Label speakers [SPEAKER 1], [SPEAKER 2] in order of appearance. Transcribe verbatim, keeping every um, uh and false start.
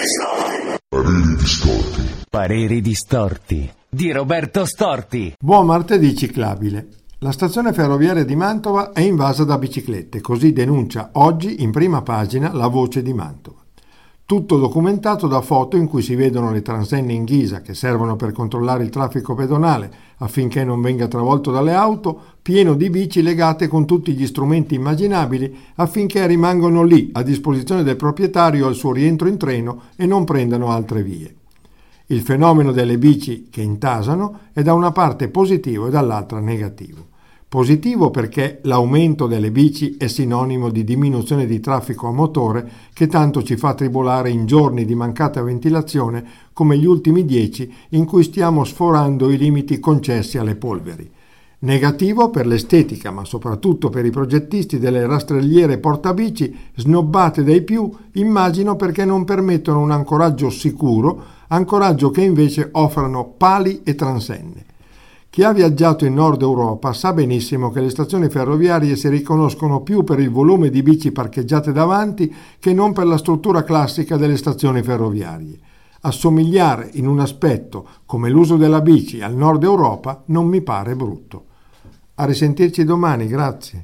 [SPEAKER 1] Pareri distorti.
[SPEAKER 2] Pareri distorti di Roberto Storti.
[SPEAKER 3] Buon martedì ciclabile. La stazione ferroviaria di Mantova è invasa da biciclette, così denuncia oggi in prima pagina La Voce di Mantova. Tutto documentato da foto in cui si vedono le transenne in ghisa che servono per controllare il traffico pedonale affinché non venga travolto dalle auto, pieno di bici legate con tutti gli strumenti immaginabili affinché rimangano lì a disposizione del proprietario al suo rientro in treno e non prendano altre vie. Il fenomeno delle bici che intasano è da una parte positivo e dall'altra negativo. Positivo perché l'aumento delle bici è sinonimo di diminuzione di traffico a motore che tanto ci fa tribolare in giorni di mancata ventilazione come gli ultimi dieci in cui stiamo sforando i limiti concessi alle polveri. Negativo per l'estetica, ma soprattutto per i progettisti delle rastrelliere portabici snobbate dai più, immagino perché non permettono un ancoraggio sicuro, ancoraggio che invece offrono pali e transenne. Chi ha viaggiato in Nord Europa sa benissimo che le stazioni ferroviarie si riconoscono più per il volume di bici parcheggiate davanti che non per la struttura classica delle stazioni ferroviarie. Assomigliare in un aspetto come l'uso della bici al Nord Europa non mi pare brutto. A risentirci domani, grazie.